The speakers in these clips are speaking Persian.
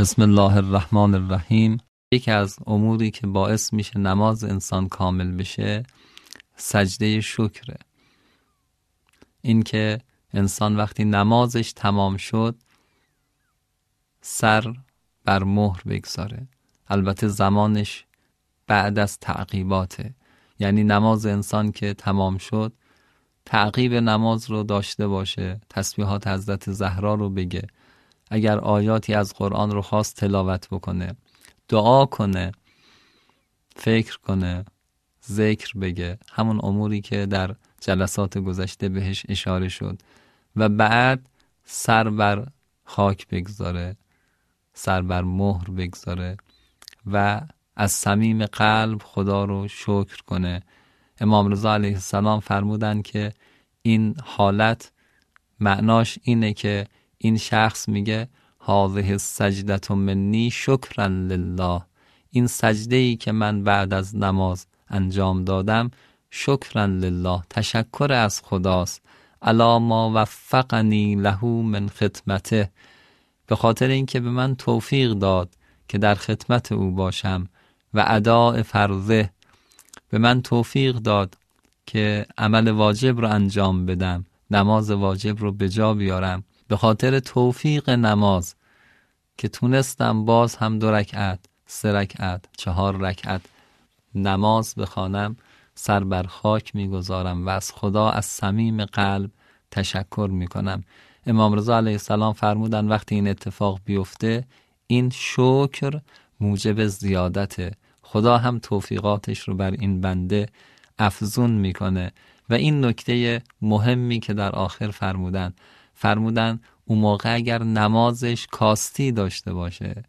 بسم الله الرحمن الرحیم. یکی از اموری که باعث میشه نماز انسان کامل بشه سجده شکره. این که انسان وقتی نمازش تمام شد سر بر مهر بگذاره. البته زمانش بعد از تعقیباته، یعنی نماز انسان که تمام شد تعقیب نماز رو داشته باشه، تسبیحات حضرت زهرا رو بگه، اگر آیاتی از قرآن رو خواست تلاوت بکنه، دعا کنه، فکر کنه، ذکر بگه، همون اموری که در جلسات گذشته بهش اشاره شد، و بعد سر بر خاک بگذاره، سر بر مهر بگذاره و از صمیم قلب خدا رو شکر کنه. امام رضا علیه السلام فرمودن که این حالت معناش اینه که این شخص میگه هذه السجدة منی شکرا لله، این سجده‌ای که من بعد از نماز انجام دادم شکرا لله، تشکر از خداست، الا ما وفقنی له من خدمته، به خاطر اینکه به من توفیق داد که در خدمت او باشم، و اداء فرضه، به من توفیق داد که عمل واجب رو انجام بدم، نماز واجب رو به جا بیارم. به خاطر توفیق نماز که تونستم باز هم 2 رکعت، 3 رکعت، 4 رکعت نماز بخوانم، سر بر خاک میگذارم و از خدا از صمیم قلب تشکر میکنم. امام رضا علیه السلام فرمودن وقتی این اتفاق بیفته این شکر موجب زیادته، خدا هم توفیقاتش رو بر این بنده افزون میکنه. و این نکته مهمی که در آخر فرمودن اون موقع اگر نمازش کاستی داشته باشه،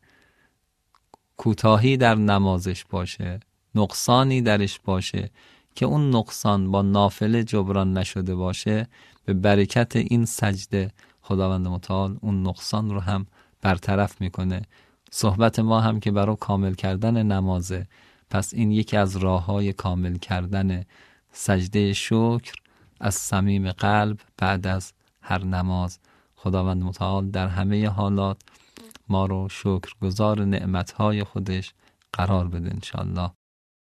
کوتاهی در نمازش باشه، نقصانی درش باشه که اون نقصان با نافله جبران نشده باشه، به برکت این سجده خداوند متعال اون نقصان رو هم برطرف میکنه. صحبت ما هم که برای کامل کردن نمازه، پس این یکی از راه‌های کامل کردن سجده شکر از صمیم قلب بعد از هر نماز. خداوند متعال در همه حالات ما رو شکرگزار نعمتهای خودش قرار بده انشالله.